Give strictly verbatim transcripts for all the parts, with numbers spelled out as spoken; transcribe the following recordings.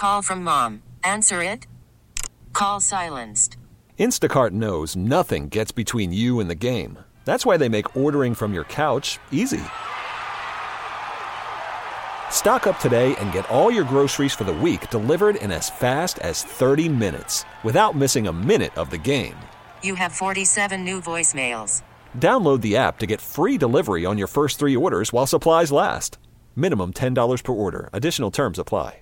Call from mom. Answer it. Call silenced. Instacart knows nothing gets between you and the game. That's why they make ordering from your couch easy. Stock up today and get all your groceries for the week delivered in as fast as thirty minutes without missing a minute of the game. You have forty-seven new voicemails. Download the app to get free delivery on your first three orders while supplies last. Minimum ten dollars per order. Additional terms apply.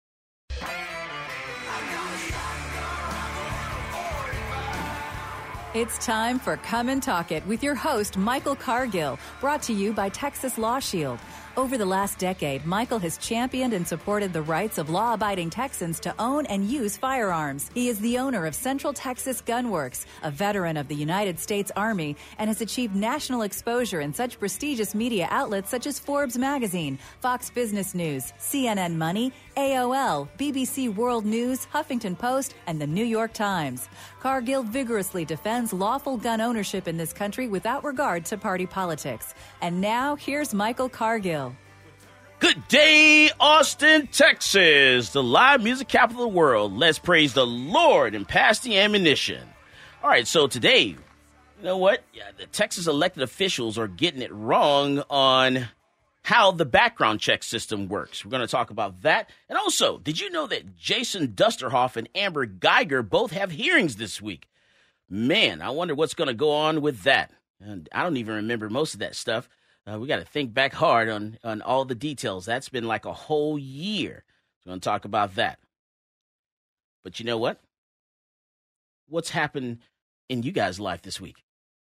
It's time for Come and Talk It with your host, Michael Cargill, brought to you by Texas Law Shield. Over the last decade, Michael has championed and supported the rights of law-abiding Texans to own and use firearms. He is the owner of Central Texas Gun Works, a veteran of the United States Army, and has achieved national exposure in such prestigious media outlets such as Forbes Magazine, Fox Business News, C N N Money, A O L, B B C World News, Huffington Post, and the New York Times. Cargill vigorously defends lawful gun ownership in this country without regard to party politics. And now, here's Michael Cargill. Good day, Austin, Texas, the live music capital of the world. Let's praise the Lord and pass the ammunition. All right, so today, you know what? Yeah, the Texas elected officials are getting it wrong on how the background check system works. We're going to talk about that. And also, did you know that Jason Dusterhoff and Amber Geiger both have hearings this week? Man, I wonder what's going to go on with that. And I don't even remember most of that stuff. Uh, we got to think back hard on, on all the details. That's been like a whole year. So we're going to talk about that. But you know what? What's happened in you guys' life this week?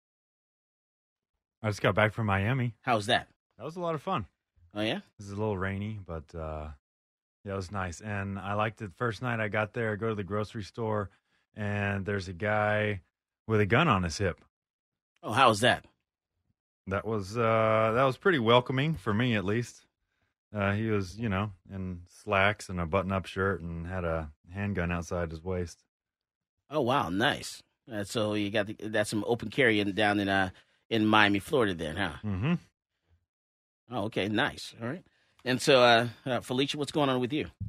I just got back from Miami. How's that? That was a lot of fun. Oh, yeah? This is a little rainy, but uh, yeah, it was nice. And I liked it. First night I got there, I go to the grocery store, and there's a guy with a gun on his hip. Oh, how's that? That was uh, that was pretty welcoming for me, at least. Uh, he was, you know, in slacks and a button-up shirt and had a handgun outside his waist. Oh, wow, nice. Uh, so you got the, that's some open carry in, down in uh in Miami, Florida, then, huh? Mm-hmm. Oh, okay, nice. All right. And so, uh, uh, Felicia, what's going on with you?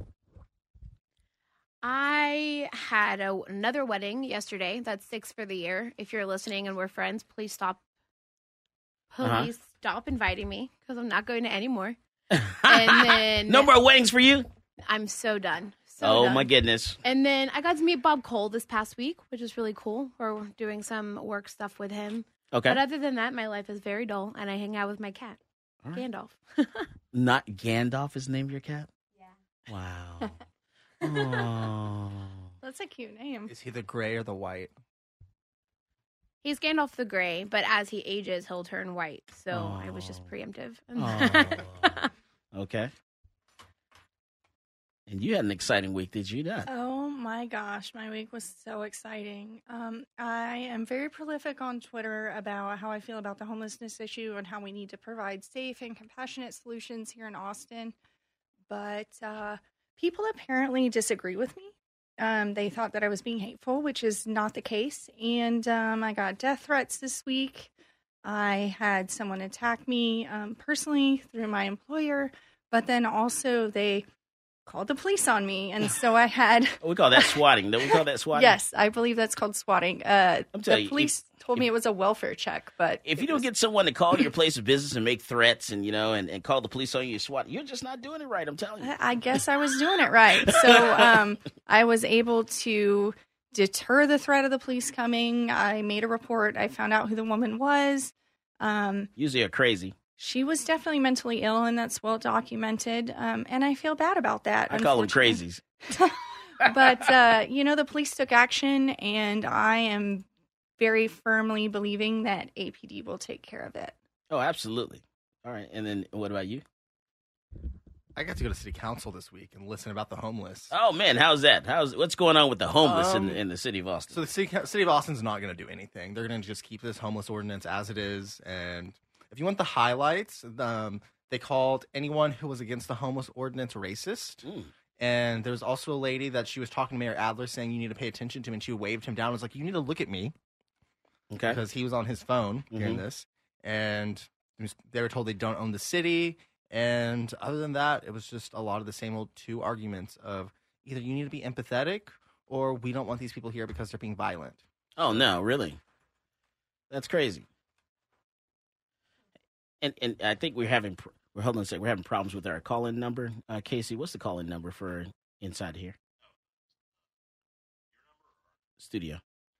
I had a, another wedding yesterday. That's six for the year. If you're listening and we're friends, please stop. Please uh-huh. stop inviting me because I'm not going to any more. And then no more weddings for you? I'm so done. So oh, done. my goodness. And then I got to meet Bob Cole this past week, which is really cool. We're doing some work stuff with him. Okay. But other than that, my life is very dull, and I hang out with my cat, right. Gandalf. Not Gandalf is the name of your cat? Yeah. Wow. Oh. That's a cute name. Is he the gray or the white? He's Gandalf the Grey, but as he ages, he'll turn white. So oh. I was just preemptive. Oh. Okay. And you had an exciting week, did you not? Oh my gosh, my week was so exciting. Um, I am very prolific on Twitter about how I feel about the homelessness issue and how we need to provide safe and compassionate solutions here in Austin. But uh, people apparently disagree with me. Um, they thought that I was being hateful, which is not the case. And um, I got death threats this week. I had someone attack me um, personally through my employer, but then also they called the police on me. And so I had... we call that swatting. Don't we call that swatting? Yes, I believe that's called swatting. Uh, I'm telling the you, police if, told if, me it was a welfare check, but... If you don't was... get someone to call your place of business and make threats and, you know, and, and call the police on you, SWAT, you're just not doing it right, I'm telling you. I guess I was doing it right. So um, I was able to deter the threat of the police coming. I made a report. I found out who the woman was. Um, Usually are crazy. She was definitely mentally ill, and that's well documented. Um, and I feel bad about that. I call them crazies. But, uh, you know, the police took action, and I am very firmly believing that A P D will take care of it. Oh, absolutely. All right. And then what about you? I got to go to city council this week and listen about the homeless. Oh, man. How's that? How's What's going on with the homeless um, in, in the city of Austin? So the city, city of Austin's not going to do anything. They're going to just keep this homeless ordinance as it is. And if you want the highlights, um, they called anyone who was against the homeless ordinance racist. Mm. And there was also a lady that she was talking to Mayor Adler saying you need to pay attention to him, and she waved him down and was like, you need to look at me. Okay. Because he was on his phone hearing mm-hmm. this. And they were told they don't own the city. And other than that, it was just a lot of the same old two arguments of either you need to be empathetic or we don't want these people here because they're being violent. Oh, no, really? That's crazy. And and I think we're having we're hold on a second, we're having problems with our call-in number. Uh, Casey, what's the call-in number for inside here? Studio.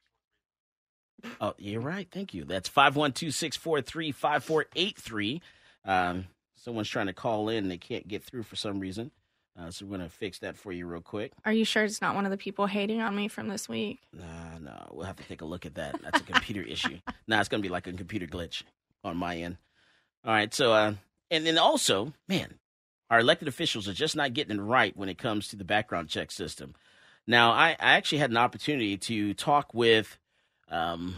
Oh, you're right. Thank you. That's five one two, six four three, five four eight three. Um, someone's trying to call in. They can't get through for some reason. Uh, so we're going to fix that for you real quick. Are you sure it's not one of the people hating on me from this week? Nah, no. We'll have to take a look at that. That's a computer issue. Nah, it's going to be like a computer glitch on my end. All right. So, uh, and then also, man, our elected officials are just not getting it right when it comes to the background check system. Now, I, I actually had an opportunity to talk with um,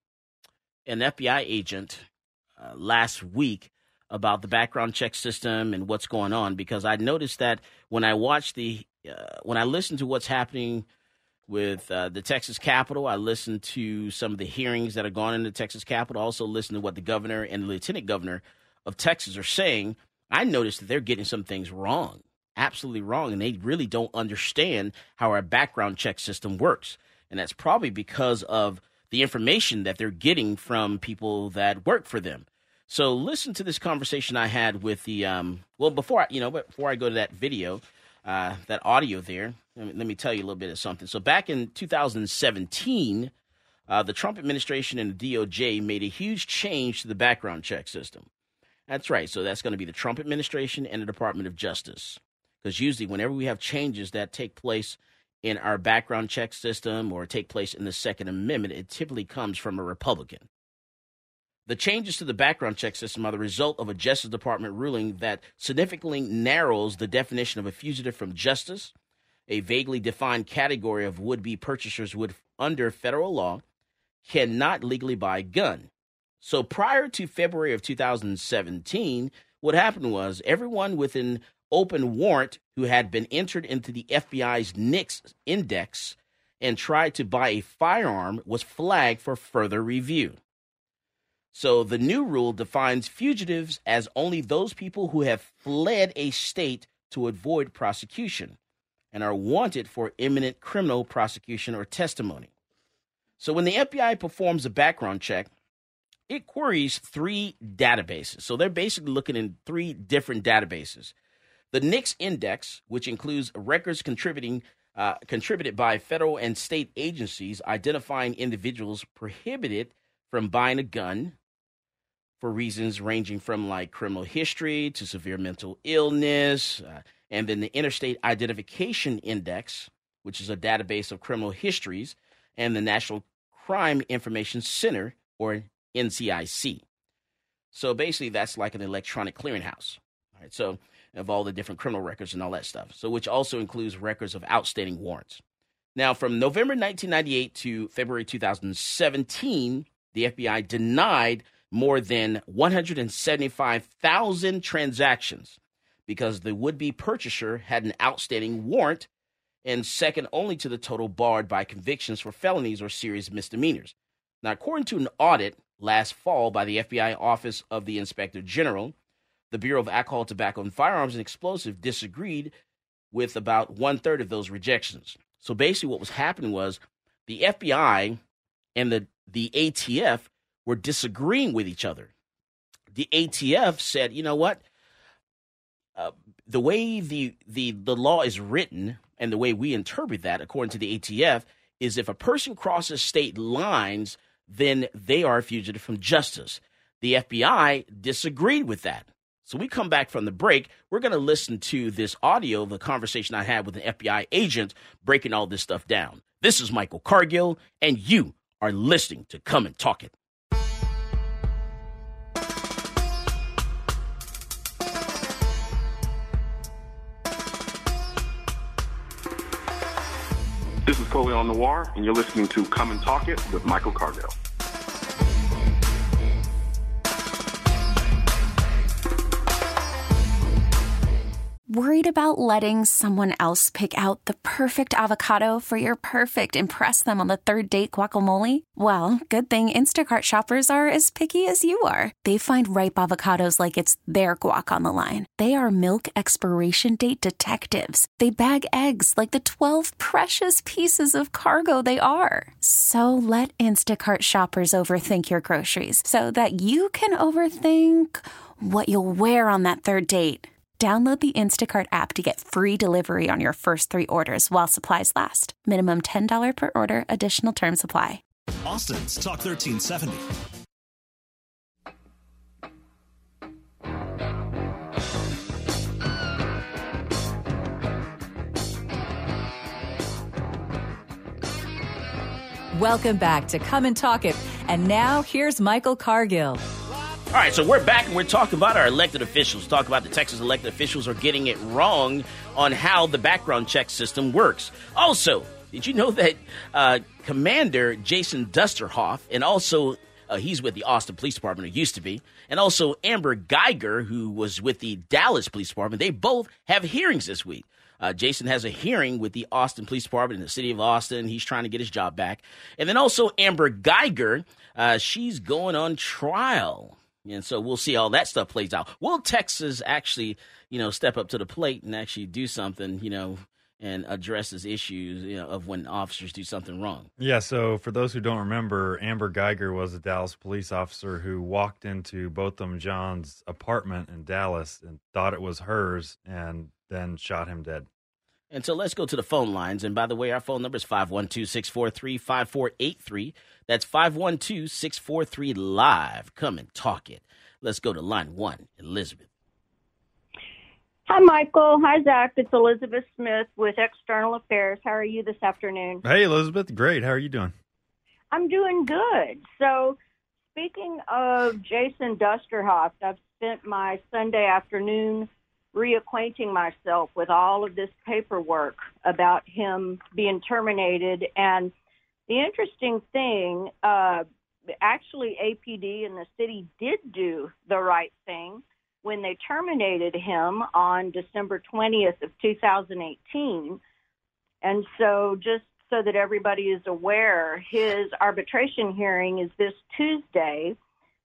an F B I agent uh, last week about the background check system and what's going on, because I noticed that when I watched the, uh, when I listened to what's happening with uh, the Texas Capitol, I listened to some of the hearings that are going on in the Texas Capitol, also listened to what the governor and the lieutenant governor of Texas are saying. I noticed that they're getting some things wrong, absolutely wrong, and they really don't understand how our background check system works. And that's probably because of the information that they're getting from people that work for them. So listen to this conversation I had with the, um, well, before I, you know, before I go to that video, uh, that audio there, let me, let me tell you a little bit of something. So back in two thousand seventeen, uh, the Trump administration and the D O J made a huge change to the background check system. That's right. So that's going to be the Trump administration and the Department of Justice. Because usually whenever we have changes that take place in our background check system or take place in the Second Amendment, it typically comes from a Republican. The changes to the background check system are the result of a Justice Department ruling that significantly narrows the definition of a fugitive from justice, a vaguely defined category of would-be purchasers would, under federal law, cannot legally buy a gun. So prior to February of two thousand seventeen, what happened was everyone with an open warrant who had been entered into the F B I's NICS index and tried to buy a firearm was flagged for further review. So the new rule defines fugitives as only those people who have fled a state to avoid prosecution and are wanted for imminent criminal prosecution or testimony. So when the F B I performs a background check, it queries three databases. So they're basically looking in three different databases. The NICS index, which includes records contributing uh, contributed by federal and state agencies identifying individuals prohibited from buying a gun for reasons ranging from like criminal history to severe mental illness, uh, and then the Interstate Identification Index, which is a database of criminal histories, and the National Crime Information Center, or N C I C. So basically, that's like an electronic clearinghouse. All right, so of all the different criminal records and all that stuff. So which also includes records of outstanding warrants. Now, from November nineteen ninety-eight to February two thousand seventeen, the F B I denied more than one hundred seventy-five thousand transactions because the would-be purchaser had an outstanding warrant and second only to the total barred by convictions for felonies or serious misdemeanors. Now, according to an audit last fall by the F B I Office of the Inspector General, the Bureau of Alcohol, Tobacco, and Firearms and Explosives disagreed with about one-third of those rejections. So basically what was happening was the F B I and the, the A T F were disagreeing with each other. The A T F said, you know what? Uh, the way the, the, the law is written and the way we interpret that, according to the A T F, is if a person crosses state lines, then they are a fugitive from justice. The F B I disagreed with that. So we come back from the break. We're going to listen to this audio of the conversation I had with an F B I agent breaking all this stuff down. This is Michael Cargill, and you are listening to Come and Talk It. This is Coleon Noir, and you're listening to Come and Talk It with Michael Cargill. Worried Worried about letting someone else pick out the perfect avocado for your perfect impress them on the third date guacamole? Well, good thing Instacart shoppers are as picky as you are. They find ripe avocados like it's their guac on the line. They are milk expiration date detectives. They bag eggs like the twelve precious pieces of cargo they are. So let Instacart shoppers overthink your groceries so that you can overthink what you'll wear on that third date. Download the Instacart app to get free delivery on your first three orders while supplies last. Minimum ten dollars per order. Additional terms apply. Austin's Talk thirteen seventy. Welcome back to Come and Talk It. And now here's Michael Cargill. All right, so we're back and we're talking about our elected officials. Talk about the Texas elected officials are getting it wrong on how the background check system works. Also, did you know that uh, Commander Jason Dusterhoff, and also uh, he's with the Austin Police Department, or used to be, and also Amber Geiger, who was with the Dallas Police Department, they both have hearings this week. Uh, Jason has a hearing with the Austin Police Department in the city of Austin. He's trying to get his job back. And then also Amber Geiger, uh, she's going on trial. And so we'll see how that stuff plays out. Will Texas actually, you know, step up to the plate and actually do something, you know, and addresses issues, you know, of when officers do something wrong? Yeah, so for those who don't remember, Amber Geiger was a Dallas police officer who walked into Botham Jean's apartment in Dallas and thought it was hers and then shot him dead. And so let's go to the phone lines. And by the way, our phone number is five one two, six four three, five four eight three. That's five one two, six four three, live. Come and talk it. Let's go to line one, Elizabeth. Hi, Michael. Hi, Zach. It's Elizabeth Smith with External Affairs. How are you this afternoon? Hey, Elizabeth. Great. How are you doing? I'm doing good. So, speaking of Jason Dusterhoff, I've spent my Sunday afternoon reacquainting myself with all of this paperwork about him being terminated. And the interesting thing, uh, actually, A P D and the city did do the right thing when they terminated him on December twentieth of two thousand eighteen. And so just so that everybody is aware, his arbitration hearing is this Tuesday,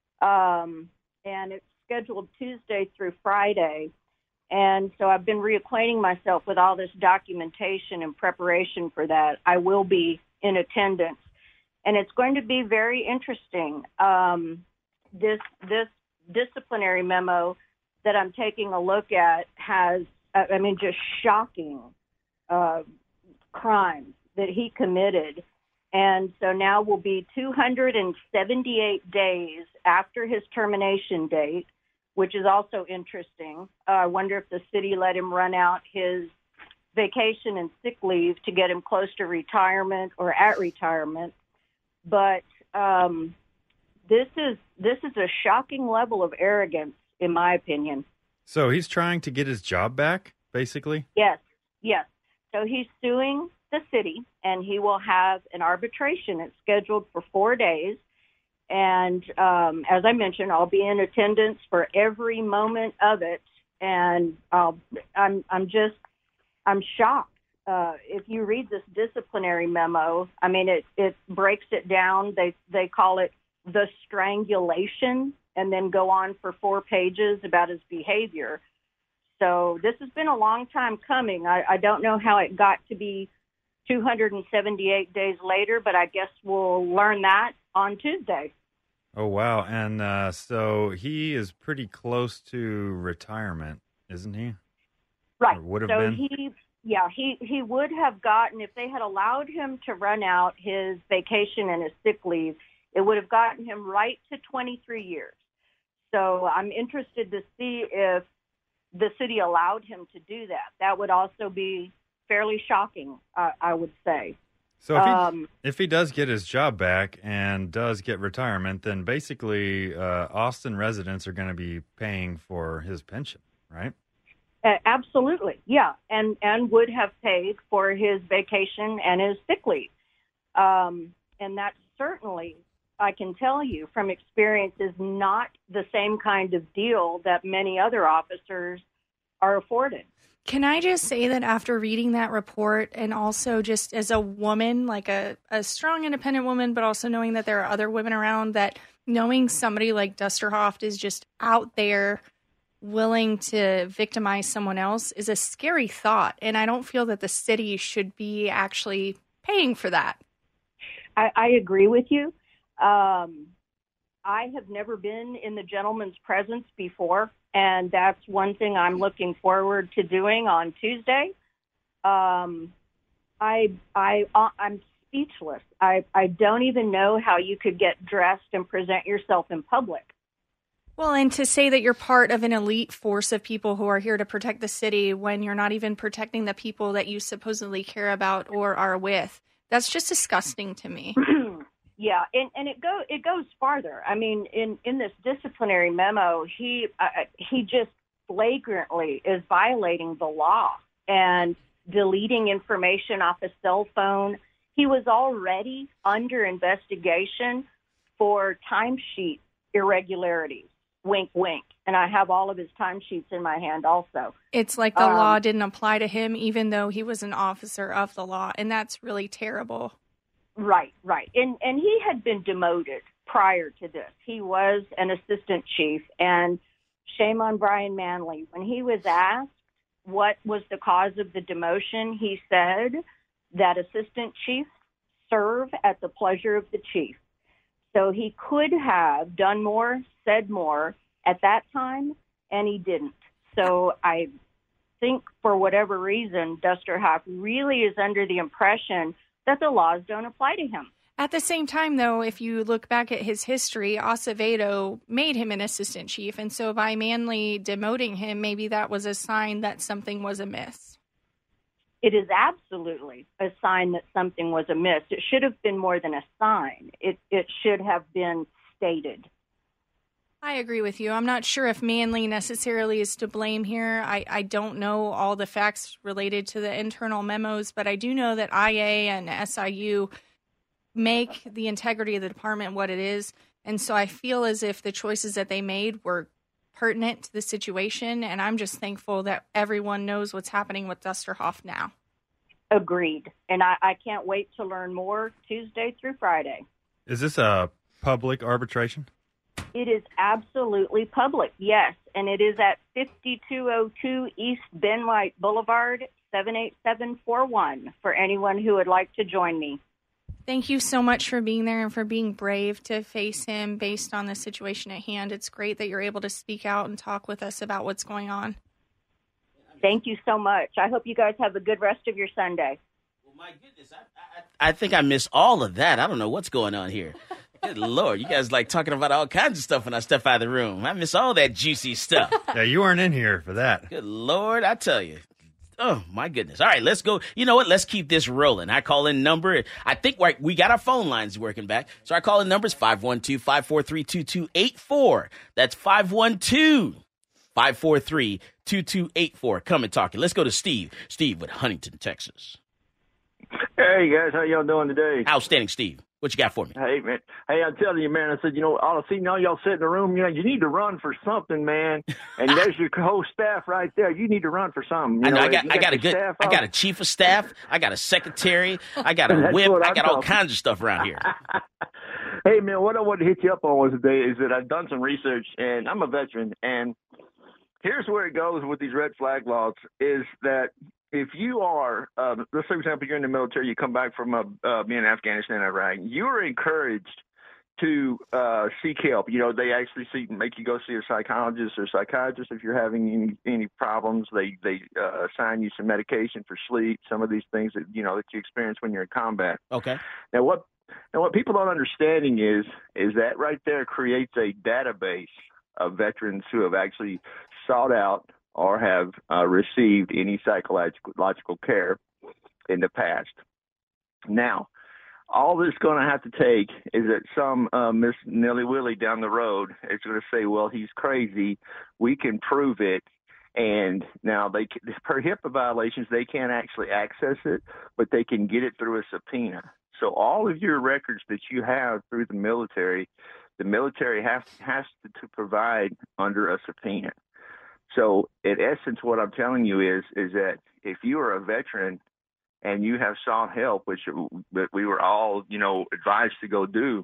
um, and it's scheduled Tuesday through Friday. And so I've been reacquainting myself with all this documentation in preparation for that. I will be in attendance, and it's going to be very interesting. Um, this this disciplinary memo that I'm taking a look at has, I mean, just shocking uh, crimes that he committed. And so now will be two hundred seventy-eight days after his termination date, which is also interesting. Uh, I wonder if the city let him run out his vacation and sick leave to get him close to retirement or at retirement. But um, this is this is a shocking level of arrogance, in my opinion. So he's trying to get his job back, basically? Yes, yes. So he's suing the city, and he will have an arbitration. It's scheduled for four days. And um, as I mentioned, I'll be in attendance for every moment of it. And I'll, I'm, I'm just, I'm shocked. Uh, if you read this disciplinary memo, I mean, it, it breaks it down. They, they call it the strangulation, and then go on for four pages about his behavior. So this has been a long time coming. I, I don't know how it got to be two hundred seventy-eight days later, but I guess we'll learn that on Tuesday. Oh, wow. And uh, so he is pretty close to retirement, isn't he? Right. Or would have so been? he, yeah, he, he would have gotten, if they had allowed him to run out his vacation and his sick leave, it would have gotten him right to twenty-three years. So I'm interested to see if the city allowed him to do that. That would also be fairly shocking, uh, I would say. So if he, um, if he does get his job back and does get retirement, then basically uh, Austin residents are going to be paying for his pension, right? Uh, absolutely, yeah, and, and would have paid for his vacation and his sick leave. Um, and that's certainly, I can tell you from experience, is not the same kind of deal that many other officers are afforded. Can I just say that after reading that report, and also just as a woman, like a, a strong, independent woman, but also knowing that there are other women around, that knowing somebody like Dusterhoff is just out there willing to victimize someone else is a scary thought. And I don't feel that the city should be actually paying for that. I, I agree with you. Um, I have never been in the gentleman's presence before, and that's one thing I'm looking forward to doing on Tuesday. Um, I, I, uh, I'm speechless. I, I don't even know how you could get dressed and present yourself in public. Well, and to say that you're part of an elite force of people who are here to protect the city when you're not even protecting the people that you supposedly care about or are with, that's just disgusting to me. Yeah, and, and it go it goes farther. I mean, in, in this disciplinary memo, he uh, he just flagrantly is violating the law and deleting information off a cell phone. He was already under investigation for timesheet irregularities. Wink, wink. And I have all of his timesheets in my hand also. It's like the um, law didn't apply to him, even though he was an officer of the law, and that's really terrible. Right, right. And and he had been demoted prior to this. He was an assistant chief, and shame on Brian Manley. When he was asked what was the cause of the demotion, he said that assistant chiefs serve at the pleasure of the chief. So he could have done more, said more at that time, and he didn't. So I think for whatever reason, Dusterhoff really is under the impression that the laws don't apply to him. At the same time, though, if you look back at his history, Acevedo made him an assistant chief. And so by Manley demoting him, maybe that was a sign that something was amiss. It is absolutely a sign that something was amiss. It should have been more than a sign. It it should have been stated. I agree with you. I'm not sure if Manley necessarily is to blame here. I, I don't know all the facts related to the internal memos, but I do know that I A and S I U make the integrity of the department what it is. And so I feel as if the choices that they made were pertinent to the situation, and I'm just thankful that everyone knows what's happening with Dusterhoff now. Agreed. And I, I can't wait to learn more Tuesday through Friday. Is this a public arbitration? It is absolutely public, yes, and it is at fifty-two oh two East Ben White Boulevard, seven eight seven four one, for anyone who would like to join me. Thank you so much for being there and for being brave to face him based on the situation at hand. It's great that you're able to speak out and talk with us about what's going on. Thank you so much. I hope you guys have a good rest of your Sunday. Well, my goodness, I, I, I think I missed all of that. I don't know what's going on here. Good Lord, you guys like talking about all kinds of stuff when I step out of the room. I miss all that juicy stuff. Yeah, you weren't in here for that. Good Lord, I tell you. Oh, my goodness. All right, let's go. You know what? Let's keep this rolling. I call in number. I think we're, we got our phone lines working back. So our call in number is five one two, five four three, two two eight four. That's five one two, five four three, two two eight four. Come and talk it. Let's go to Steve. Steve with Huntington, Texas. Hey, guys. How y'all doing today? Outstanding, Steve. What you got for me? Hey, man. Hey, I'm telling you, man, I said, you know, all I see all y'all sit in the room, you know, you need to run for something, man. And there's your whole staff right there. You need to run for something. You I know, know I got, you I got a good, staff I got a chief of staff. I got a secretary. I got a whip. I got all kinds of stuff around here. Hey, man, what I wanted to hit you up on was today is that I've done some research, and I'm a veteran, and here's where it goes with these red flag laws is that if you are, uh, let's say, for example, you're in the military, you come back from uh, uh, being in Afghanistan, Iraq, you're encouraged to uh, seek help. You know, they actually see, make you go see a psychologist or psychiatrist if you're having any, any problems. They they uh, assign you some medication for sleep, some of these things that, you know, that you experience when you're in combat. Okay. Now, what now what people aren't understanding is is that right there creates a database of veterans who have actually sought out or have uh, received any psychological care in the past. Now, all this going to have to take is that some uh, Miss Nilly Willy down the road is going to say, well, he's crazy. We can prove it. And now, they per HIPAA violations, they can't actually access it, but they can get it through a subpoena. So all of your records that you have through the military, the military has, has to, to provide under a subpoena. So, in essence, what I'm telling you is is that if you are a veteran and you have sought help, which we were all, you know, advised to go do,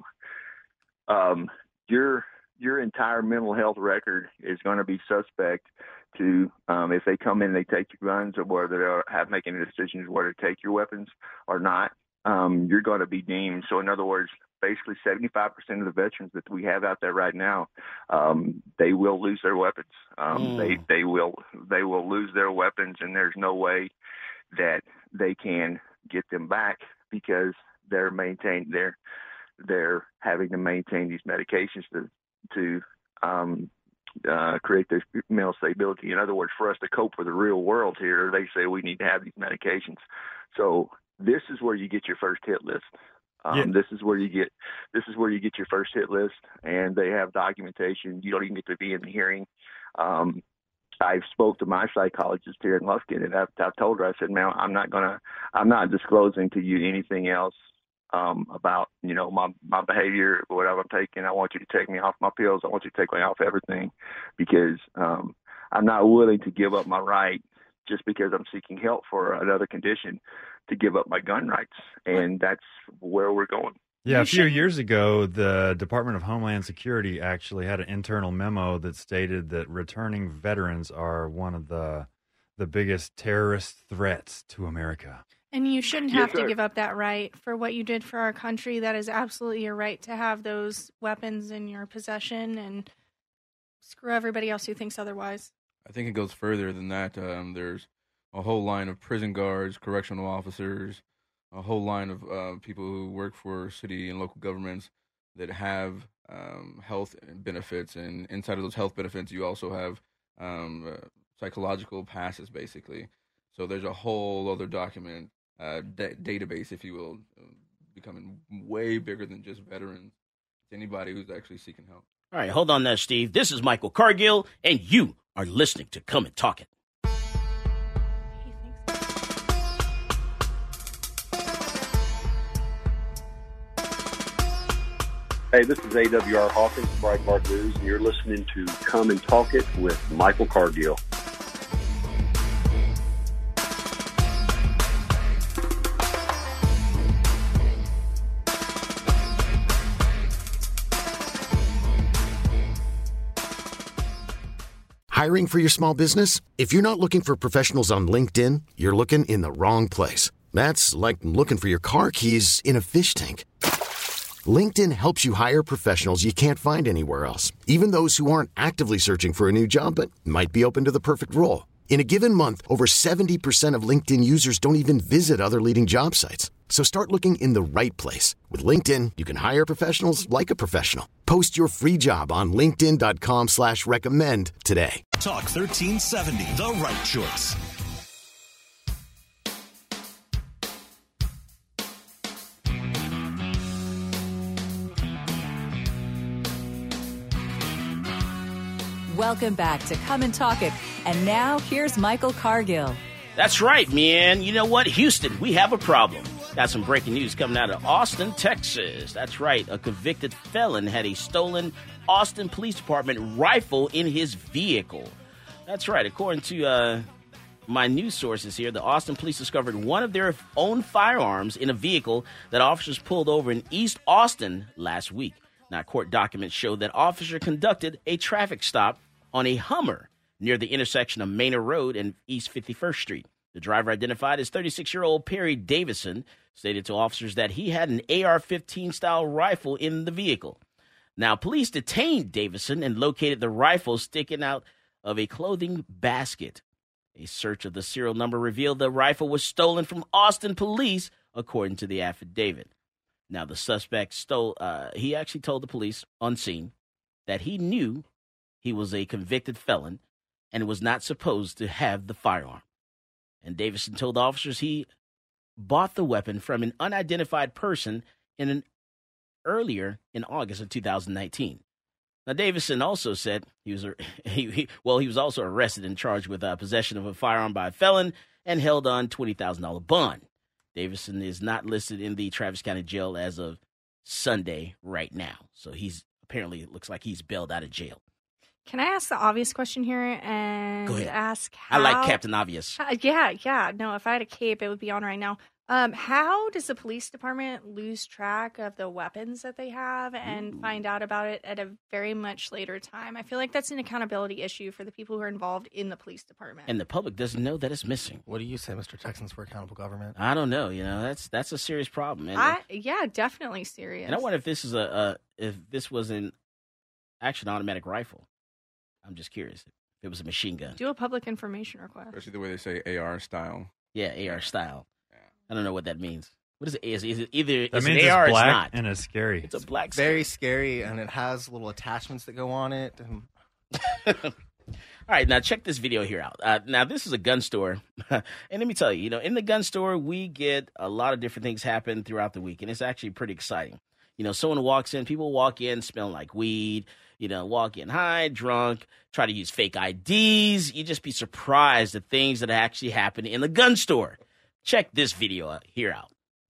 um, your your entire mental health record is going to be suspect to um, if they come in and they take your guns, or whether they have making decisions whether to take your weapons or not. Um, you're going to be deemed. So, in other words, basically seventy-five percent of the veterans that we have out there right now, um, they will lose their weapons. Um, mm. They they will they will lose their weapons, and there's no way that they can get them back because they're maintained. They're they're having to maintain these medications to to um, uh, create their mental stability. In other words, for us to cope with the real world here, they say we need to have these medications. So this is where you get your first hit list. Um, yeah. This is where you get this is where you get your first hit list, and they have documentation. You don't even get to be in the hearing. Um, I spoke to my psychologist here in Lufkin, and I've, I've told her, I said, "Man, I'm not gonna, I'm not disclosing to you anything else um, about, you know, my my behavior, whatever I'm taking. I want you to take me off my pills. I want you to take me off everything, because um, I'm not willing to give up my right just because I'm seeking help for another condition, to give up my gun rights." And that's where we're going. Yeah, a few years ago, the Department of Homeland Security actually had an internal memo that stated that returning veterans are one of the the biggest terrorist threats to America. And you shouldn't have Yes, to give up that right for what you did for our country. That is absolutely your right to have those weapons in your possession, and screw everybody else who thinks otherwise. I think it goes further than that. Um, there's a whole line of prison guards, correctional officers, a whole line of uh, people who work for city and local governments that have um, health benefits. And inside of those health benefits, you also have um, uh, psychological passes, basically. So there's a whole other document, uh, da- database, if you will, uh, becoming way bigger than just veterans. It's anybody who's actually seeking help. All right, hold on there, Steve. This is Michael Cargill, and you are listening to Come and Talk It. Hey, this is A W R Hawkins from Breitbart News, and you're listening to Come and Talk It with Michael Cargill. Hiring for your small business? If you're not looking for professionals on LinkedIn, you're looking in the wrong place. That's like looking for your car keys in a fish tank. LinkedIn helps you hire professionals you can't find anywhere else, even those who aren't actively searching for a new job but might be open to the perfect role. In a given month, over seventy percent of LinkedIn users don't even visit other leading job sites. So start looking in the right place. With LinkedIn, you can hire professionals like a professional. Post your free job on linkedin.com slash recommend today. Talk thirteen seventy, the right choice. Welcome back to Come and Talk It. And now, here's Michael Cargill. That's right, man. You know what? Houston, we have a problem. Got some breaking news coming out of Austin, Texas. That's right. A convicted felon had a stolen Austin Police Department rifle in his vehicle. That's right. According to uh, my news sources here, the Austin police discovered one of their own firearms in a vehicle that officers pulled over in East Austin last week. Now, court documents show that officer conducted a traffic stop on a Hummer near the intersection of Manor Road and East fifty-first Street. The driver, identified as thirty-six-year-old Perry Davison, stated to officers that he had an A R fifteen style rifle in the vehicle. Now, police detained Davison and located the rifle sticking out of a clothing basket. A search of the serial number revealed the rifle was stolen from Austin police, according to the affidavit. Now, the suspect stole, uh, he actually told the police on scene that he knew he was a convicted felon and was not supposed to have the firearm. And Davison told officers he bought the weapon from an unidentified person in an earlier in August of two thousand nineteen. Now, Davison also said he was, he, he, well, he was also arrested and charged with uh, possession of a firearm by a felon and held on twenty thousand dollars bond. Davison is not listed in the Travis County Jail as of Sunday right now. So he's apparently, it looks like he's bailed out of jail. Can I ask the obvious question here and Go ahead. ask how... I like Captain Obvious. Uh, yeah, yeah. No, if I had a cape, it would be on right now. Um, how does the police department lose track of the weapons that they have and Ooh. find out about it at a very much later time? I feel like that's an accountability issue for the people who are involved in the police department. And the public doesn't know that it's missing. What do you say, Mister Texans for Accountable Government? I don't know. You know, that's that's a serious problem. And, I, yeah, definitely serious. And I wonder if this is a, a if this was an action automatic rifle. I'm just curious if it was a machine gun. Do a public information request. Especially the way they say A R style. Yeah, A R style. Yeah. I don't know what that means. What is it? Is, is it either that it's means an A R it's black or it's not? And it's scary. It's a black Very scary, and it has little attachments that go on it. And... All right, now check this video here out. Uh, now, this is a gun store. And let me tell you, you know, in the gun store, we get a lot of different things happen throughout the week, and it's actually pretty exciting. You know, someone walks in, people walk in smelling like weed, you know, walk in high, drunk, try to use fake I Ds. You just be surprised at things that actually happen in the gun store. Check this video out, here out.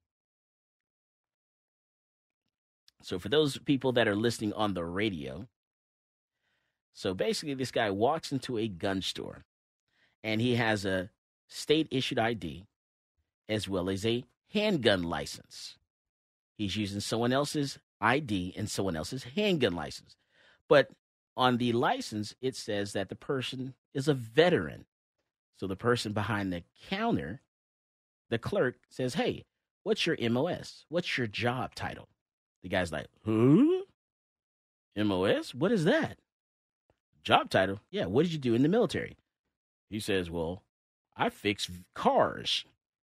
So for those people that are listening on the radio, so basically this guy walks into a gun store, and he has a state-issued I D as well as a handgun license. He's using someone else's I D and someone else's handgun license. But on the license, it says that the person is a veteran. So the person behind the counter, the clerk, says, hey, what's your M O S? What's your job title? The guy's like, who? M O S? What is that? Job title? Yeah, what did you do in the military? He says, well, I fix cars.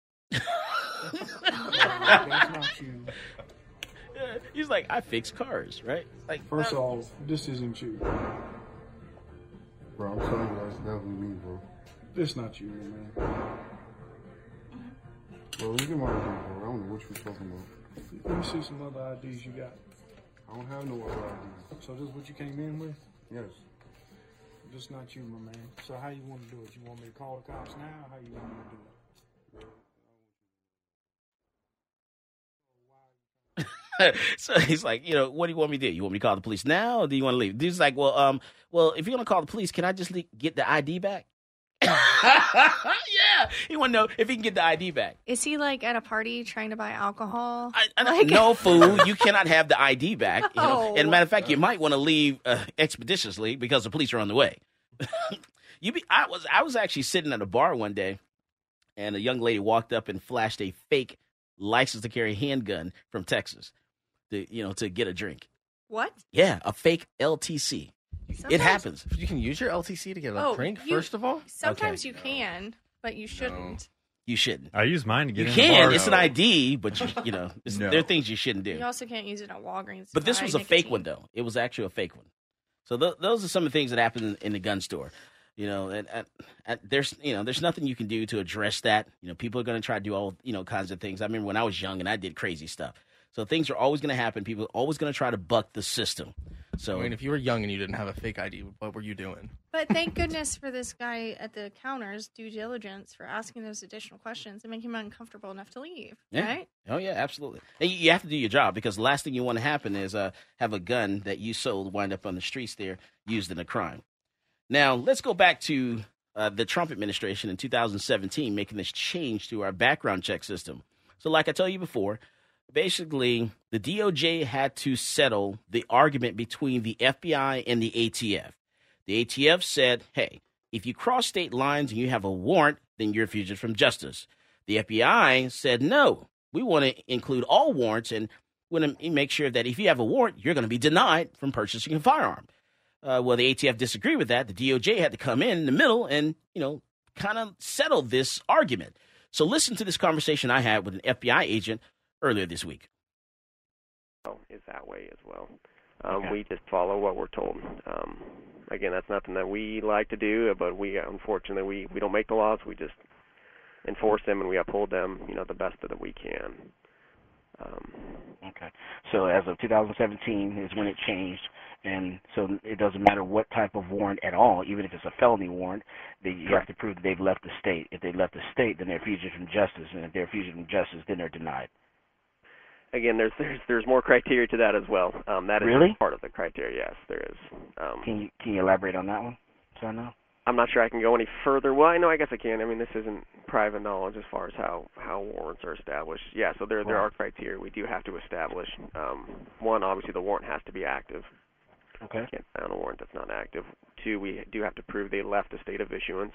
That's not you. Yeah, he's like, I fix cars, right? Like, First uh, off, this isn't you. Bro, I'm telling you, that's definitely me, bro. This not you, man. Bro, look at my I D, bro. I don't know what you're talking about. Let me see some other I Ds you got. I don't have no other I Ds. So this is what you came in with? Yes. This not you, my man. So how you want to do it? You want me to call the cops now? How you want me to do it? So he's like, you know, what do you want me to do? You want me to call the police now, or do you want to leave? Dude's like, well, um, well, if you're gonna call the police, can I just le- get the I D back? Yeah, he want to know if he can get the I D back. Is he like at a party trying to buy alcohol? I, I like... No, fool, you cannot have the I D back. You know? Oh. And matter of fact, you might want to leave uh, expeditiously because the police are on the way. you be, I was, I was actually sitting at a bar one day, and a young lady walked up and flashed a fake license to carry handgun from Texas. To, you know, to get a drink. What? Yeah, a fake L T C. Sometimes, it happens. You can use your L T C to get a oh, drink, you, first of all? Sometimes okay. you can, but you shouldn't. You shouldn't. I use mine to get you in can. the bar. It's an I D, but, you, you know, it's, no. there are things you shouldn't do. You also can't use it at Walgreens. But this was a nicotine. fake one, though. It was actually a fake one. So th- those are some of the things that happen in, in the gun store. You know, and, and, and there's you know there's nothing you can do to address that. You know, people are going to try to do all you know kinds of things. I remember when I was young and I did crazy stuff. So things are always going to happen. People are always going to try to buck the system. So I mean, if you were young and you didn't have a fake I D, what were you doing? But thank goodness for this guy at the counters, due diligence, for asking those additional questions and making him uncomfortable enough to leave. Yeah. Right? Oh yeah, absolutely. And you, you have to do your job because the last thing you want to happen is uh, have a gun that you sold wind up on the streets there used in a crime. Now let's go back to uh, the Trump administration in two thousand seventeen making this change to our background check system. So like I told you before, basically the D O J had to settle the argument between the F B I and the A T F. The A T F said, hey, if you cross state lines and you have a warrant, then you're a fugitive from justice. The F B I said, no, we want to include all warrants and want to make sure that if you have a warrant, you're going to be denied from purchasing a firearm. Uh, well, the A T F disagreed with that. The D O J had to come in in the middle and, you know, kind of settle this argument. So listen to this conversation I had with an F B I agent earlier this week. Is that way as well. Um, Okay. We just follow what we're told. Um, again, that's nothing that we like to do, but we unfortunately we, we don't make the laws. We just enforce them and we uphold them, you know, the best that we can. Um, Okay. So as of two thousand seventeen is when it changed, and so it doesn't matter what type of warrant at all, even if it's a felony warrant, they, you have to prove that they've left the state. If they left the state, then they're fugitive from justice, and if they're fugitive from justice, then they're denied. again, there's there's there's more criteria to that as well. Um, that is Really? part of the criteria. Yes, there is. Um, Can you can you elaborate on that one? So I know. I'm not sure I can go any further. Well, I know, I guess I can. I mean, this isn't private knowledge as far as how, how warrants are established. Yeah, so there there are criteria we do have to establish. Um, one, obviously, the warrant has to be active. Okay. You can't sign a warrant that's not active. Two, we do have to prove they left the state of issuance.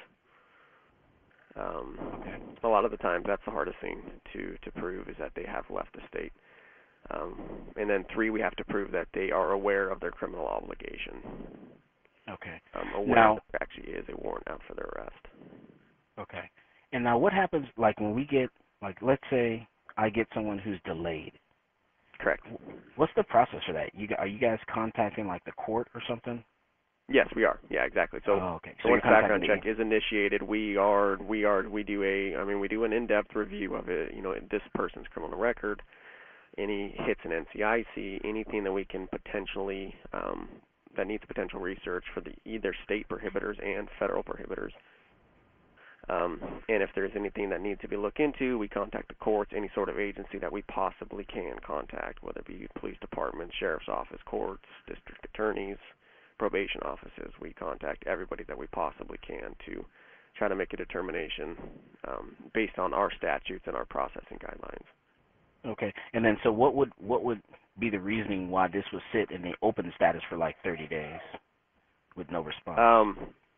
Um, okay. A lot of the times, that's the hardest thing to, to prove is that they have left the state. Um, and then three, we have to prove that they are aware of their criminal obligation. Okay. Um, aware Now- that there actually is a warrant out for their arrest. Okay. And now what happens, like, when we get, like, let's say I get someone who's delayed. Correct. What's the process for that? You, Are you guys contacting, like, the court or something? Yes, we are. Yeah, exactly. So, Oh, okay. so So once you're background contacting check is initiated, we are we are we do a I mean we do an in-depth review of it. You know, this person's criminal record, any hits in N C I C, anything that we can potentially um, that needs potential research for the either state prohibitors and federal prohibitors. Um, and if there's anything that needs to be looked into, we contact the courts, any sort of agency that we possibly can contact, whether it be police department, sheriff's office, courts, district attorneys, probation offices. We contact everybody that we possibly can to try to make a determination um, based on our statutes and our processing guidelines. Okay. And then so what would what would be the reasoning why this would sit in the open status for like thirty days with no response? Um,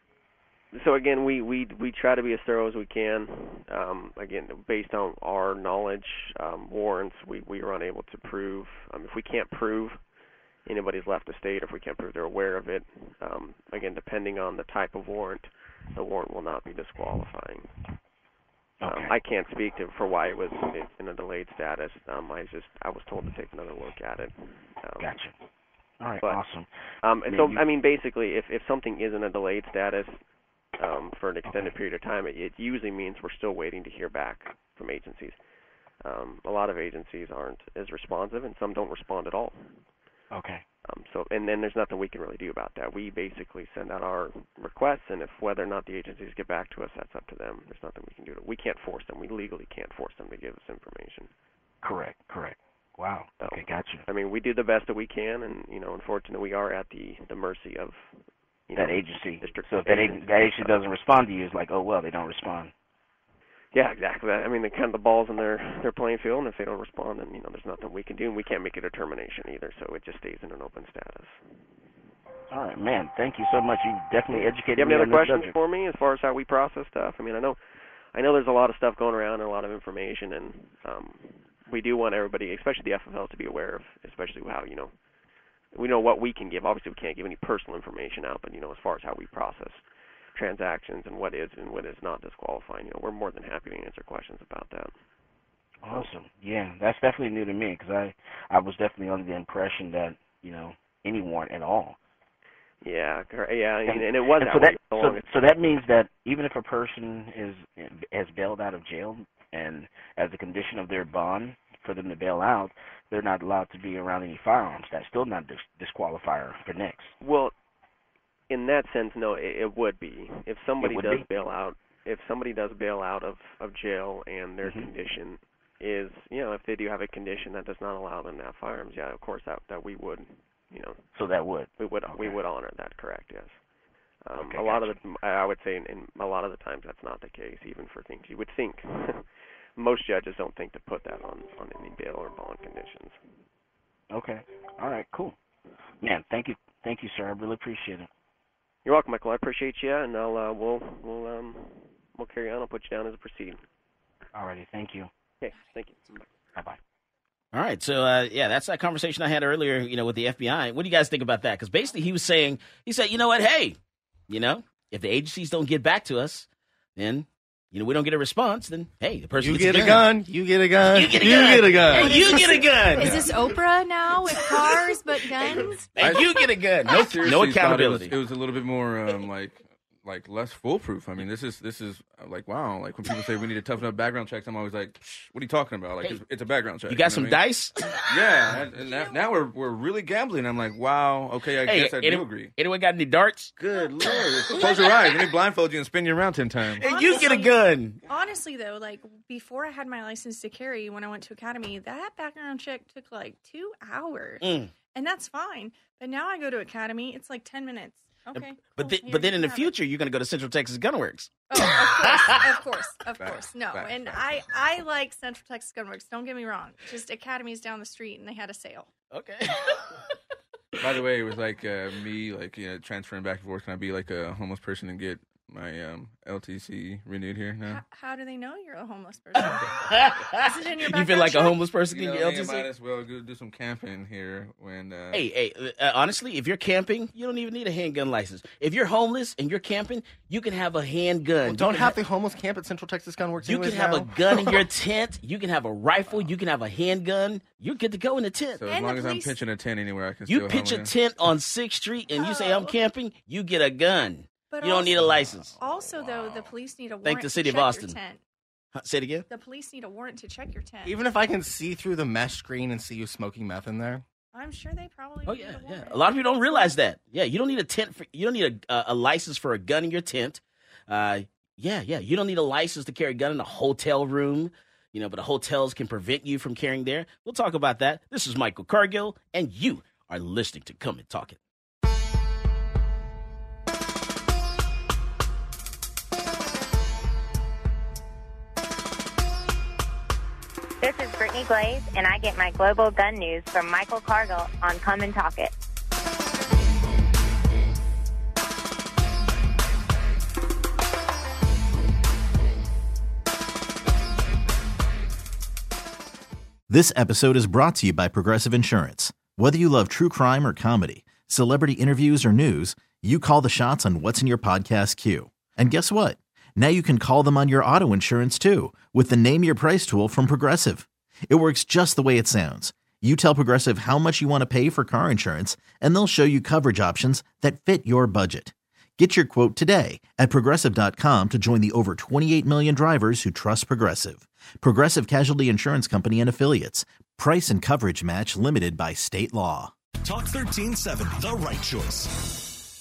so again, we, we we try to be as thorough as we can. Um, again, based on our knowledge, um, warrants, we, we are unable to prove. Um, if we can't prove anybody's left the state, or if we can't prove they're aware of it, um, again, depending on the type of warrant, the warrant will not be disqualifying. Okay. Um, I can't speak to for why it was in a delayed status. Um, I just I was told to take another look at it. Um, Gotcha. All right, but, awesome. Um, and Then so, you- I mean, basically, if, if something is in a delayed status um, for an extended Okay. period of time, it, it usually means we're still waiting to hear back from agencies. Um, a lot of agencies aren't as responsive, and some don't respond at all. Okay. Um, so, and then there's nothing we can really do about that. We basically send out our requests, and if whether or not the agencies get back to us, that's up to them. There's nothing we can do. We can't force them. We legally can't force them to give us information. Correct, correct. Wow. So, Okay, gotcha. I mean, we do the best that we can, and you know, unfortunately, we are at the the mercy of you That know, agency. district So if that, agencies. ag- that agency doesn't respond to you, it's like, oh, well, they don't respond. Yeah, exactly. I mean, they kind of the ball's in their their playing field, and if they don't respond, then you know, there's nothing we can do, and we can't make a determination either. So it just stays in an open status. All right, man. Thank you so much. You definitely educated Do you have me any on other this questions subject. for me as far as how we process stuff? I mean, I know, I know there's a lot of stuff going around and a lot of information, and um, we do want everybody, especially the F F L, to be aware of, especially how you know, we know what we can give. Obviously, we can't give any personal information out, but you know, as far as how we process transactions and what is and what is not disqualifying, you know, we're more than happy to answer questions about that. Awesome. Yeah, that's definitely new to me because I, I was definitely under the impression that, you know, any warrant at all. Yeah, cor- yeah, and, and it was And that so way that for the so, longest. so that means that even if a person is has bailed out of jail and as a condition of their bond for them to bail out, they're not allowed to be around any firearms. That's still not a dis- disqualifier for next. Well, in that sense, no, it, it would be. If somebody would does be? bail out, if somebody does bail out of, of jail and their Mhm. condition is, you know, if they do have a condition that does not allow them to have firearms, yeah, of course that that we would, you know, So that would. we would we Okay. would honor that. Correct? Yes. Um, Okay, a lot gotcha. of the, I would say, in, in a lot of the times that's not the case, even for things you would think. Most judges don't think to put that on on any bail or bond conditions. Okay. All right. Cool. Man, thank you, thank you, sir. I really appreciate it. You're welcome, Michael. I appreciate you, and I'll uh, we'll we'll um we'll carry on. I'll put you down as a proceed. All righty. Thank you. Okay, thank you. Bye bye. All right, so uh, yeah, that's that conversation I had earlier, you know, with the F B I. What do you guys think about that? Because basically, he was saying, he said, you know what, hey, you know, if the agencies don't get back to us, then you know we don't get a response. Then hey, the person You gets get a gun. You get a gun. You get a You gun. get a gun. And you get a gun. Is this Oprah now with cars but guns? And you get a gun. No, I seriously no thought it was- accountability. It was, a little bit more um, like like less foolproof. I mean, this is this is uh, like wow. Like when people say we need to toughen up background checks, I'm always like, what are you talking about? Like Hey, it's, it's a background check. You got know some what I mean? dice? Yeah, and, and now, now we're we're really gambling. I'm like, wow. Okay, I Hey, guess I any- do agree. Anyone got any darts? Good lord! Close your eyes. Let me blindfold you and spin you around ten times. Hey, you get a gun. Honestly, though, like before I had my license to carry, when I went to academy, that background check took like two hours, Mm. and that's fine. But now I go to academy, it's like ten minutes. Okay, But cool, then, here but then you in the have it. future, you're going to go to Central Texas Gunworks. Oh, of course, of course, of Facts, course. No, facts, and facts. I I like Central Texas Gunworks. Don't get me wrong. Just academy's down the street, and they had a sale. Okay. By the way, it was like uh, me, like you know, transferring back and forth. Can I be like a homeless person and get my um, L T C renewed here now? How, how do they know you're a homeless person? Is it in your You feel background like a check? homeless person You in know, your I L T C? might as well go do some camping here when. Uh, Hey, hey, uh, honestly, if you're camping, you don't even need a handgun license. If you're homeless and you're camping, you can have a handgun. Well, don't You can have ha- the homeless camp at Central Texas Gunworks. You can anyways have now. a gun in your tent. You can have a rifle. You can have a handgun. You're good to go in the tent. So as long as I'm pitching a tent anywhere, I can. You still pitch a home in. tent on sixth Street and you say, I'm camping, you get a gun. But You don't need a also- license. Also, though, the police need a warrant Thank the city to of check Austin. your tent. Huh, Say it again. The police need a warrant to check your tent. Even if I can see through the mesh screen and see you smoking meth in there. I'm sure they probably. Oh need yeah, a warrant. yeah. A lot of people don't realize that. Yeah, you don't need a tent. For, you don't need a, a license for a gun in your tent. Uh, yeah, yeah. You don't need a license to carry a gun in a hotel room. You know, but the hotels can prevent you from carrying there. We'll talk about that. This is Michael Cargill, and you are listening to Come and Talk It. This is Brittany Glaze, and I get my global gun news from Michael Cargill on Come and Talk It. This episode is brought to you by Progressive Insurance. Whether you love true crime or comedy, celebrity interviews or news, you call the shots on what's in your podcast queue. And guess what? Now you can call them on your auto insurance too with the Name Your Price tool from Progressive. It works just the way it sounds. You tell Progressive how much you want to pay for car insurance, and they'll show you coverage options that fit your budget. Get your quote today at Progressive dot com to join the over twenty-eight million drivers who trust Progressive. Progressive Casualty Insurance Company and Affiliates. Price and coverage match limited by state law. Talk thirteen seventy, the right choice.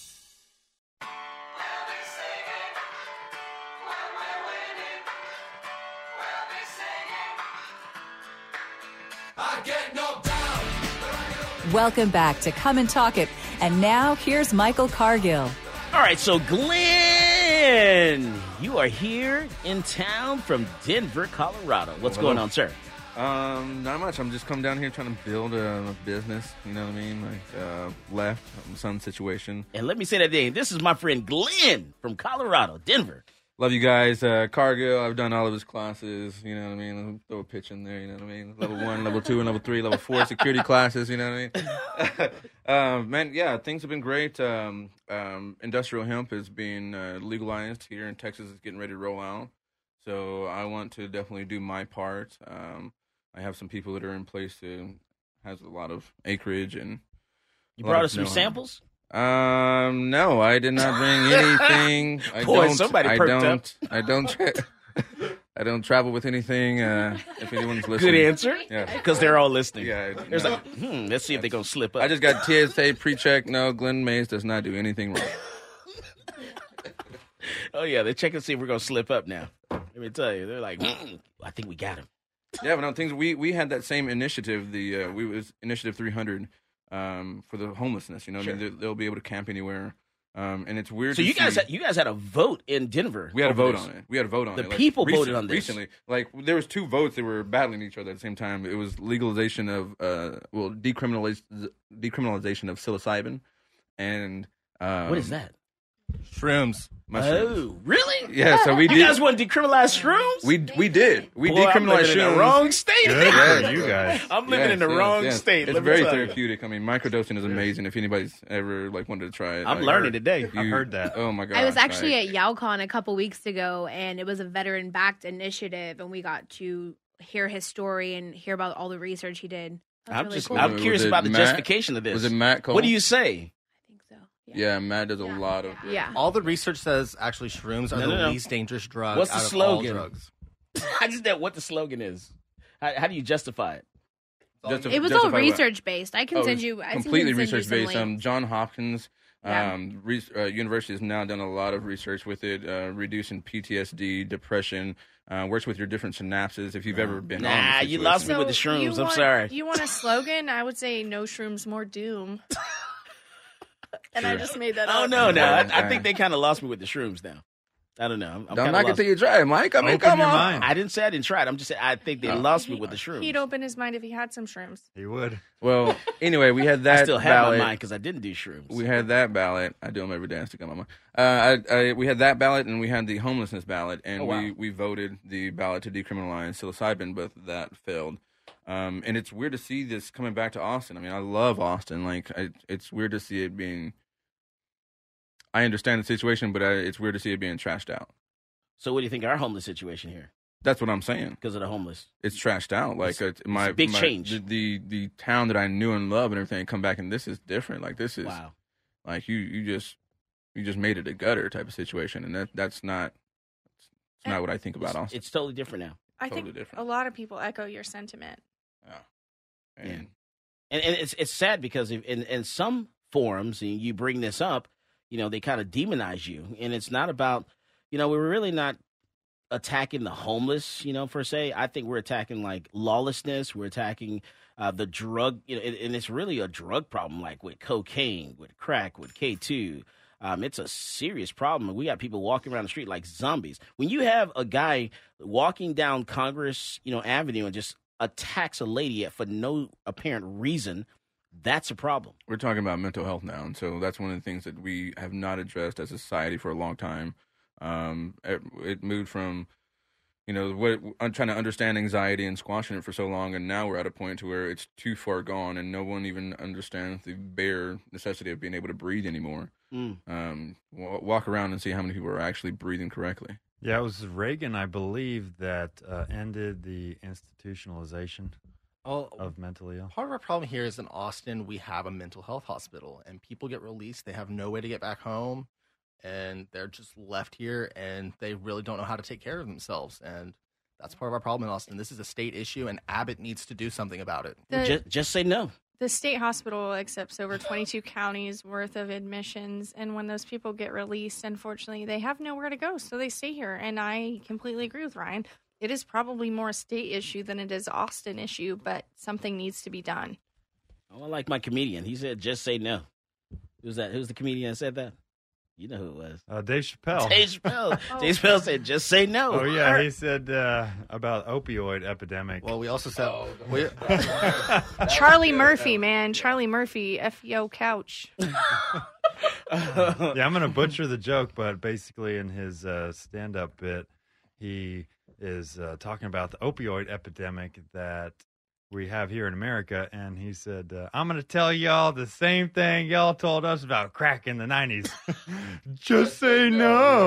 Welcome back to Come and Talk It. And now here's Michael Cargill. All right, so Glenn, you are here in town from Denver, Colorado. What's Hello. going on, sir? Um, not much. I'm just coming down here trying to build a business. You know what I mean? Like uh, left some situation. And let me say that again. This is my friend Glenn from Colorado, Denver. Love you guys. Uh, Cargill, I've done all of his classes. You know what I mean? Throw a pitch in there. You know what I mean? Level one, level two, and level three, level four security classes. You know what I mean? uh, man, yeah, things have been great. Um, um, industrial hemp is being uh, legalized here in Texas. It's getting ready to roll out. So I want to definitely do my part. Um, I have some people that are in place that has a lot of acreage and. You a lot brought of us some know-how. samples? Um, no, I did not bring anything. I Boy, don't, somebody I perked don't, I don't, tra- I don't travel with anything. Uh, if anyone's listening, Good answer. Yeah, Because they're all listening. Yeah, There's no. like, hmm, let's see if they're going to slip up. I just got T S A pre-check. No, Glenn Mays does not do anything wrong. Oh, yeah, they're checking to see if we're going to slip up now. Let me tell you. They're like, mm, I think we got him. Yeah, but no, things we we had that same initiative. The uh, we was Initiative three hundred um, for the homelessness. You know, Sure. I mean, they, they'll be able to camp anywhere. Um, and it's weird. So to you guys, see- had, you guys had a vote in Denver. We had a over vote this. on it. We had a vote on The it. Like, people recent- voted on this. recently. Like there was two votes that were battling each other at the same time. It was legalization of uh, well, decriminaliz- decriminalization of psilocybin, and um, What is that? Shrooms. Mushrooms. Oh, really? Yeah, so we you did. guys want to decriminalize shrooms? We we did. We Boy, I'm decriminalized living in shrooms. the wrong state. Good Yeah. for you guys. I'm living in the Yes, wrong yes. state. It's let me very tell you. therapeutic. I mean, microdosing is amazing. If anybody's ever like wanted to try it, I'm like, learning today. you- I've heard that. Oh my god! I was actually like, at YowCon a couple weeks ago, and it was a veteran-backed initiative, and we got to hear his story and hear about all the research he did. That's I'm really just, cool. I'm Was curious it about the Matt? justification of this. Was it Matt Cole? What do you say? Yeah, Matt does a lot of. Yeah. All the research says actually shrooms are No, the no, no. least dangerous drug What's the out of slogan? all drugs. I just know what the slogan is. How, how do you justify it? Just to It was all justify what- research based. I can Oh, send it's you. I can completely send you research some based. Um, links. John Hopkins Yeah. um, re- uh, University has now done a lot of research with it, uh, reducing P T S D, depression. Uh, works with your different synapses. If you've ever been, Nah, on the you lost me situation. with the So shrooms. you I'm want- sorry. You want a slogan? I would say no shrooms, more doom. And I True. just made that Oh up. no, no. I, I Yeah. think they kind of lost me with the shrooms now. I don't know. I'm, I'm Don't kinda knock it lost. till you try it, Mike. I mean, Open come your on. mind. I didn't say I didn't try it. I'm just saying I think they Oh. lost me with the shrooms. He'd open his mind if he had some shrooms. He would. Well, anyway, we had that I still have ballot. my mind because I didn't do shrooms. We had that ballot. I do them every day. I still got my mind. Uh, I, I, we had that ballot, and we had the homelessness ballot, and Oh, wow. we, we voted the ballot to decriminalize psilocybin, but that failed. Um, and it's weird to see this coming back to Austin. I mean, I love Austin. Like, I, it's weird to see it being. I understand the situation, but I, it's weird to see it being trashed out. So what do you think of our homeless situation here? That's what I'm saying. Because of the homeless. It's trashed out. Like It's- it's, my it's a big my- change. The, the the town that I knew and loved and everything come back, and this is different. Like this is Wow. like you you just you just made it a gutter type of situation, and that that's not it's not what I think about It's, Austin. it's totally different now. I Totally think different. a lot of people echo your sentiment. And Yeah. And, and it's it's sad because if, in in some forums, and you bring this up, you know, they kind of demonize you, and it's not about, you know, we're really not attacking the homeless, you know, per se. I think we're attacking like lawlessness. We're attacking uh, the drug, you know, and, and it's really a drug problem, like with cocaine, with crack, with K two. Um, it's a serious problem. We got people walking around the street like zombies. When you have a guy walking down Congress, you know, Avenue and just attacks a lady for no apparent reason, that's a problem. We're talking about mental health now, and so that's one of the things that we have not addressed as a society for a long time. Um, it, it moved from, you know, what I'm trying to understand anxiety and squashing it for so long, and now we're at a point to where it's too far gone, and no one even understands the bare necessity of being able to breathe anymore. Mm. Um, w- walk around and see how many people are actually breathing correctly. Yeah, it was Reagan, I believe, that uh, ended the institutionalization Oh, of mentally ill. part of our problem here is in Austin, we have a mental health hospital, and people get released. They have no way to get back home, and they're just left here, and they really don't know how to take care of themselves. And that's part of our problem in Austin. This is a state issue, and Abbott needs to do something about it. The- just, just say no. The state hospital accepts over twenty-two counties worth of admissions, and when those people get released, unfortunately, they have nowhere to go, so they stay here. And I completely agree with Ryan. It is probably more a state issue than it is Austin issue, but something needs to be done. Oh, I like my comedian. He said, just say no. Who's that? Who's the comedian that said that? You know who it was. Uh, Dave Chappelle. Dave Chappelle. Dave Chappelle said, just say no. Oh yeah, he said uh, about opioid epidemic. Well, we also said we, Charlie Murphy, man. Charlie Murphy, F E O couch. Yeah, I'm gonna butcher the joke, but basically in his uh, stand-up bit, he is uh, talking about the opioid epidemic that we have here in America, and he said, uh, "I'm gonna tell y'all the same thing y'all told us about crack in the nineties. Just say no."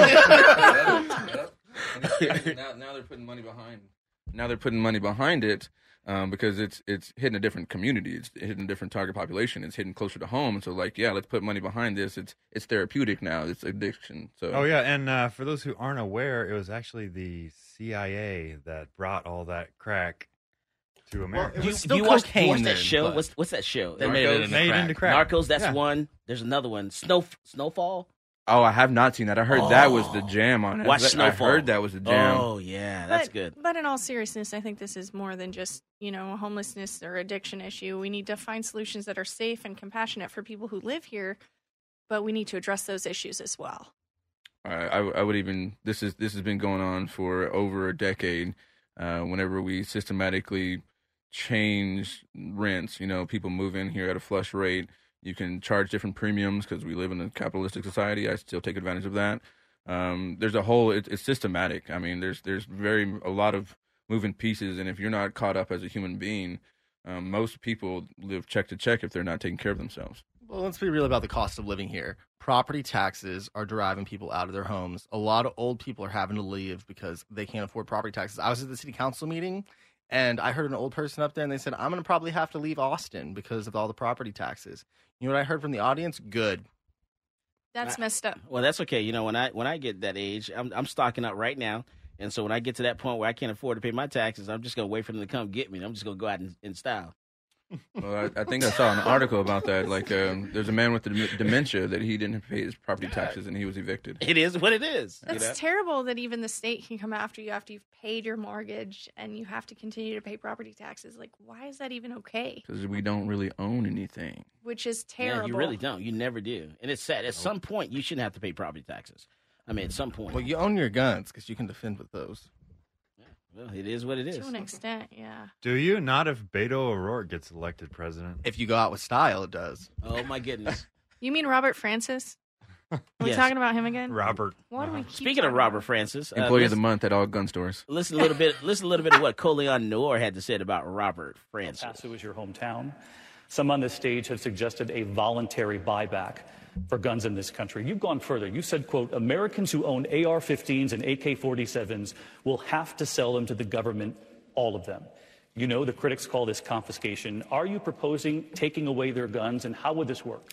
now, now they're putting money behind. Now they're putting money behind it um, because it's it's hitting a different community. It's hitting a different target population. It's hitting closer to home. So like, yeah, let's put money behind this. It's it's therapeutic now. It's addiction. So Oh yeah, and uh, for those who aren't aware, it was actually the C I A that brought all that crack to America. Do you, do you watch, do you watch that show? What's what's that show? They made it into Made crack. into crack. Narcos, that's Yeah. one. There's another one. Snow Snowfall. oh, I have not seen that. I heard that was the jam on it. Watch I Snowfall. heard that was the jam. Oh yeah, that's but, good. But in all seriousness, I think this is more than just, you know, a homelessness or addiction issue. We need to find solutions that are safe and compassionate for people who live here, but we need to address those issues as well. I, I, I would even this is this has been going on for over a decade. Uh, whenever we systematically change rents, you know, people move in here at a flush rate. You can charge different premiums because we live in a capitalistic society. I still take advantage of that. Um, there's a whole it, it's systematic. I mean, there's there's very a lot of moving pieces, and if you're not caught up as a human being, um, most people live check to check if they're not taking care of themselves. Well, let's be real about the cost of living here. Property taxes are driving people out of their homes. A lot of old people are having to leave because they can't afford property taxes. I was at the city council meeting, and I heard an old person up there, and they said, I'm going to probably have to leave Austin because of all the property taxes. You know what I heard from the audience? Good. That's I, messed up. Well, that's okay. You know, when I when I get that age, I'm I'm stocking up right now. And so when I get to that point where I can't afford to pay my taxes, I'm just going to wait for them to come get me. I'm just going to go out in, in style. Well, I, I think I saw an article about that. Like, um, there's a man with the dementia that he didn't pay his property taxes and he was evicted. It is what it is. That's you know? terrible that even the state can come after you after you've paid your mortgage and you have to continue to pay property taxes. Like, why is that even okay? Because we don't really own anything. Which is terrible. Yeah, you really don't. You never do. And it's sad. At some point, you shouldn't have to pay property taxes. I mean, at some point. Well, you own your guns because you can defend with those. Well, it is what it is. To an extent, yeah. Do you? Not if Beto O'Rourke gets elected president. If you go out with style, it does. Oh, my goodness. You mean Robert Francis? Are we Yes. talking about him again? Robert. What do we keep Speaking of talking Robert about? Francis, uh, Employee of the listen, month at all gun stores. listen a little bit. Listen a little bit of what Coleon Noor had to say about Robert Francis. El Paso is your hometown. Some on this stage have suggested a voluntary buyback for guns in this country. You've gone further. You said, quote, Americans who own A R fifteens and A K forty-sevens will have to sell them to the government, all of them. You know the critics call this confiscation. Are you proposing taking away their guns, and how would this work?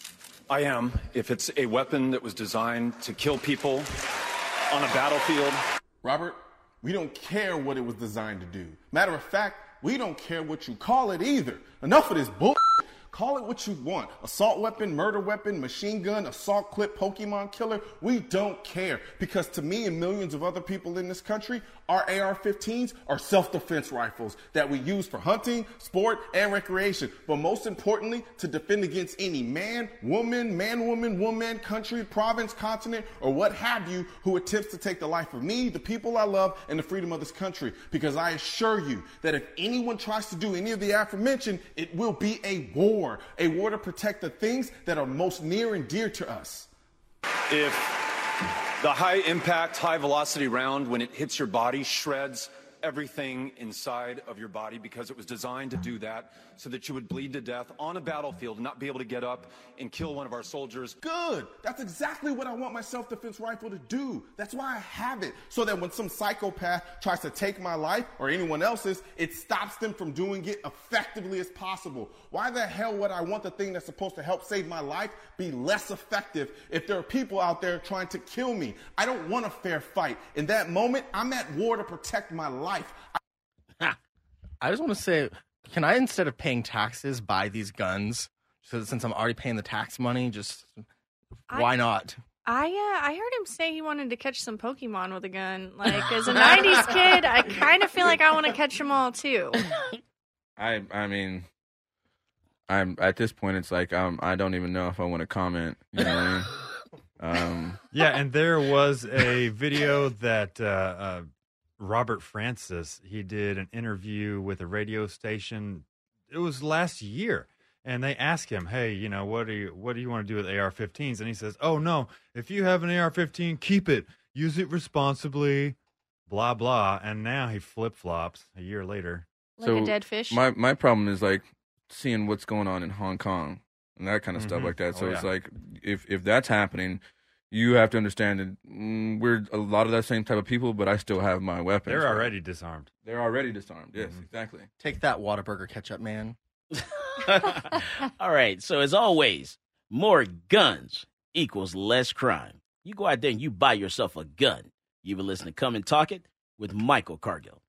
I am, if it's a weapon that was designed to kill people on a battlefield. Robert, we don't care what it was designed to do. Matter of fact, we don't care what you call it either. Enough of this bull. Call it what you want. Assault weapon, murder weapon, machine gun, assault clip, Pokemon killer. We don't care. Because to me and millions of other people in this country, our A R fifteens are self-defense rifles that we use for hunting, sport, and recreation. But most importantly, to defend against any man, woman, man, woman, woman, country, province, continent, or what have you who attempts to take the life of me, the people I love, and the freedom of this country. Because I assure you that if anyone tries to do any of the aforementioned, it will be a war. A war to protect the things that are most near and dear to us. If the high impact, high velocity round, when it hits your body, shreds everything inside of your body because it was designed to do that so that you would bleed to death on a battlefield and not be able to get up and kill one of our soldiers. Good. That's exactly what I want my self-defense rifle to do. That's why I have it. So that when some psychopath tries to take my life or anyone else's, it stops them from doing it effectively as possible. Why the hell would I want the thing that's supposed to help save my life be less effective if there are people out there trying to kill me? I don't want a fair fight. In that moment, I'm at war to protect my life. I, I just want to say, can I, instead of paying taxes, buy these guns? So since I'm already paying the tax money, just why I, not? I uh, I heard him say he wanted to catch some Pokemon with a gun. Like, as a nineties kid, I kind of feel like I want to catch them all, too. I I mean, I'm at this point. It's like um, I don't even know if I want to comment. You know what I mean? Um, yeah, and there was a video that uh, uh, Robert Francis, he did an interview with a radio station. It was last year. And they ask him, hey, you know, what do you what do you want to do with A R fifteens? And he says, oh, no, if you have an A R fifteen, keep it. Use it responsibly, blah, blah. And now he flip-flops a year later. Like a dead fish? My, my problem is, like, seeing what's going on in Hong Kong and that kind of Mm-hmm. stuff like that. So Oh, it's yeah. like, if, if that's happening, you have to understand that mm, we're a lot of that same type of people, but I still have my weapons. They're already disarmed. They're already disarmed, yes, Mm-hmm. exactly. Take that, Whataburger ketchup, man. All right. So as always, more guns equals less crime. You go out there and you buy yourself a gun. You've been listening to Come and Talk It with Michael Cargill.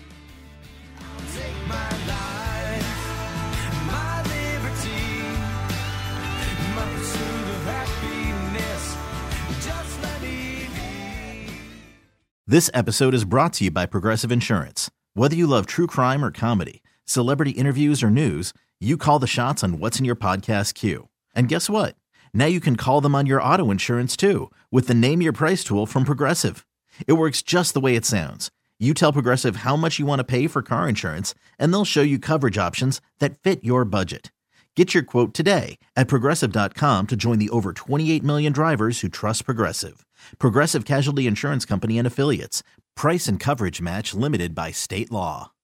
This episode is brought to you by Progressive Insurance. Whether you love true crime or comedy, celebrity interviews or news, you call the shots on what's in your podcast queue. And guess what? Now you can call them on your auto insurance too with the Name Your Price tool from Progressive. It works just the way it sounds. You tell Progressive how much you want to pay for car insurance, and they'll show you coverage options that fit your budget. Get your quote today at Progressive dot com to join the over twenty-eight million drivers who trust Progressive. Progressive Casualty Insurance Company and Affiliates. Price and coverage match limited by state law.